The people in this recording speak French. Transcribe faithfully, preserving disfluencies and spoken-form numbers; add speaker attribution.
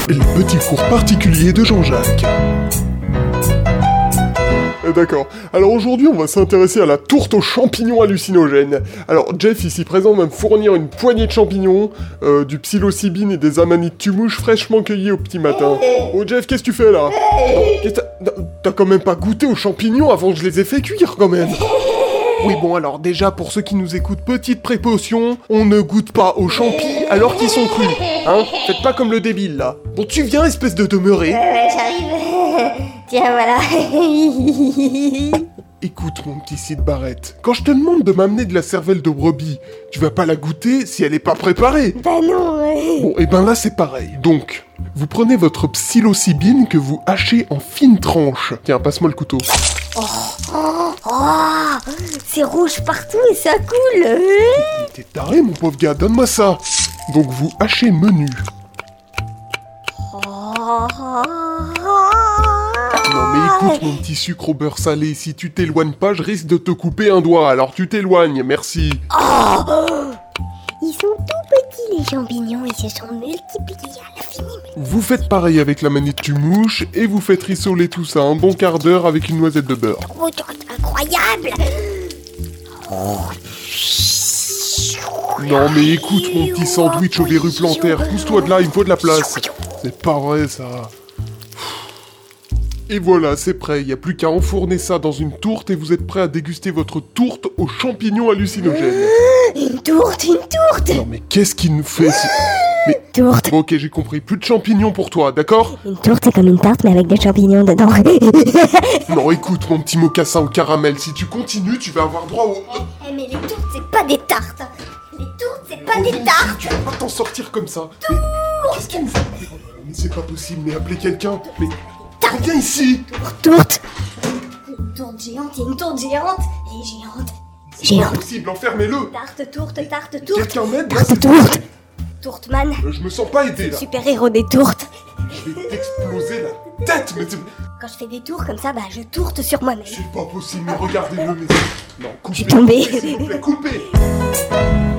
Speaker 1: Les petits cours particuliers de Jean-Jacques. Euh, D'accord. Alors aujourd'hui, on va s'intéresser à la tourte aux champignons hallucinogènes. Alors Jeff, ici présent, va me fournir une poignée de champignons, euh, du psilocybine et des amanites tumouches fraîchement cueillis au petit matin. Oh Jeff, qu'est-ce que tu fais là? Qu'est-ce que T'as t'as quand même pas goûté aux champignons avant que je les ai fait cuire quand même. Oui bon alors déjà pour ceux qui nous écoutent, petite précaution, on ne goûte pas aux champis alors qu'ils sont crus, hein. Faites pas comme le débile là. Bon tu viens espèce de demeuré.
Speaker 2: Ouais, ouais, j'arrive. Tiens, voilà.
Speaker 1: Écoute mon petit Sid Barrett, quand je te demande de m'amener de la cervelle de brebis, tu vas pas la goûter si elle est pas préparée.
Speaker 2: Bah non, ouais.
Speaker 1: Bon et ben là c'est pareil. Donc, vous prenez votre psilocybine que vous hachez en fines tranches. Tiens, passe-moi le couteau.
Speaker 2: Oh, oh, c'est rouge partout et ça coule.
Speaker 1: Mais t'es taré mon pauvre gars, donne-moi ça. Donc vous hachez menu.
Speaker 2: Oh,
Speaker 1: Non mais écoute mon petit sucre au beurre salé, si tu t'éloignes pas, je risque de te couper un doigt, alors tu t'éloignes, merci.
Speaker 2: oh. Ils sont tout petits les champignons, ils se sont multipliés à l'infini.
Speaker 1: Vous faites pareil avec la manette tumouche et vous faites rissoler tout ça un bon quart d'heure avec une noisette de beurre.
Speaker 2: Oh, c'est incroyable.
Speaker 1: Non mais écoute mon petit sandwich aux verrues plantaires, pousse-toi de là, il me faut de la place. C'est pas vrai ça. Et voilà, c'est prêt, il n'y a plus qu'à enfourner ça dans une tourte et vous êtes prêt à déguster votre tourte aux champignons hallucinogènes.
Speaker 2: Une tourte, une tourte.
Speaker 1: Non mais qu'est-ce qu'il nous fait si... Mais...
Speaker 2: Tourte.
Speaker 1: Bon, ok, j'ai compris, plus de champignons pour toi, d'accord?
Speaker 2: Une tourte, c'est comme une tarte, mais avec des champignons dedans.
Speaker 1: Non, écoute, mon petit mocassin au caramel, si tu continues, tu vas avoir droit au...
Speaker 2: Eh, mais les tourtes, c'est pas des tartes. Les tourtes, c'est pas des tartes.
Speaker 1: Tu vas pas t'en sortir comme ça. Mais... Qu'est-ce qu'il nous fait? Mais c'est pas possible, mais appelez quelqu'un. Mais... Reviens ici.
Speaker 2: Tourte. Une tourte géante, il y a une tourte géante. Elle est géante.
Speaker 1: C'est
Speaker 2: Géante.
Speaker 1: pas possible, enfermez-le.
Speaker 2: Tarte, tourte, tarte, tourte.
Speaker 1: Quelqu'un m'aide là,
Speaker 2: Tarte,
Speaker 1: c'est-
Speaker 2: tourte. Tourteman.
Speaker 1: Euh, Je me sens pas aidé là.
Speaker 2: Super-héros des tourtes.
Speaker 1: Je vais t'exploser la tête, mais c'est...
Speaker 2: Quand je fais des tours comme ça, bah je tourte sur moi-même.
Speaker 1: C'est pas possible, mais regardez-le, mais... Non, coupez.
Speaker 2: suis tombée.
Speaker 1: Coupez, s'il vous plaît, coupez.